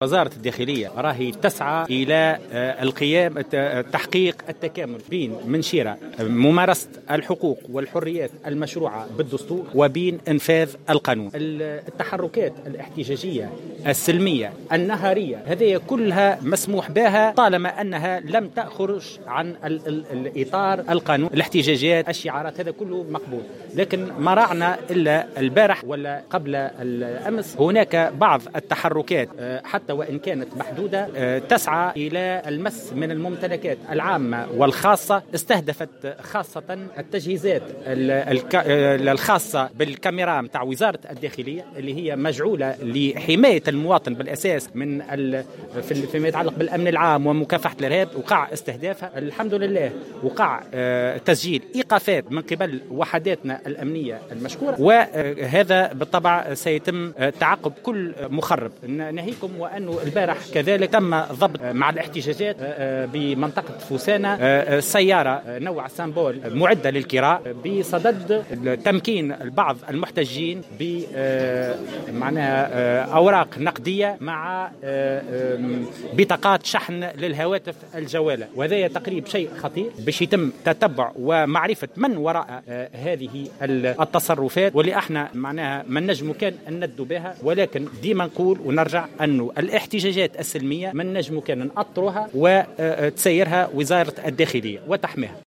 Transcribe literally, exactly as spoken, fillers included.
وزارة الداخلية راهي تسعى إلى القيام تحقيق التكامل بين منشيرة ممارسة الحقوق والحريات المشروعة بالدستور وبين إنفاذ القانون. التحركات الاحتجاجية السلمية النهارية هذه كلها مسموح بها طالما أنها لم تخرج عن الإطار القانون. الاحتجاجات الشعارات هذا كله مقبول، لكن ما رأنا إلا البارح ولا قبل الأمس هناك بعض التحركات حتى وإن كانت محدودة تسعى إلى المس من الممتلكات العامة والخاصة، استهدفت خاصة التجهيزات الخاصة بالكاميرا متاع وزارة الداخلية اللي هي مجعولة لحماية المواطن بالأساس من فيما يتعلق بالأمن العام ومكافحة الإرهاب. وقع استهدافها، الحمد لله وقع تسجيل إيقافات من قبل وحداتنا الأمنية المشكورة، وهذا بالطبع سيتم تعقب كل مخرب. ناهيكم وأنه البارح كذلك تم ضبط مع الاحتجاجات بمنطقة فوسانة سيارة نوع سامبول معدة للكراء بصدد تمكين بعض المحتجين بمعناها أوراق نقدية مع بطاقات شحن للهواتف الجوالة، وهذا تقريب شيء خطير باش يتم تتبع ومعرفة من وراء هذه التصرفات، واللي احنا معناها ما نجمو كان أن ندو بها، ولكن ديما نقول ونرجع أنه الاحتجاجات السلمية من نجمو كان نأطروها وتسيرها وزارة الداخلية وتحميها.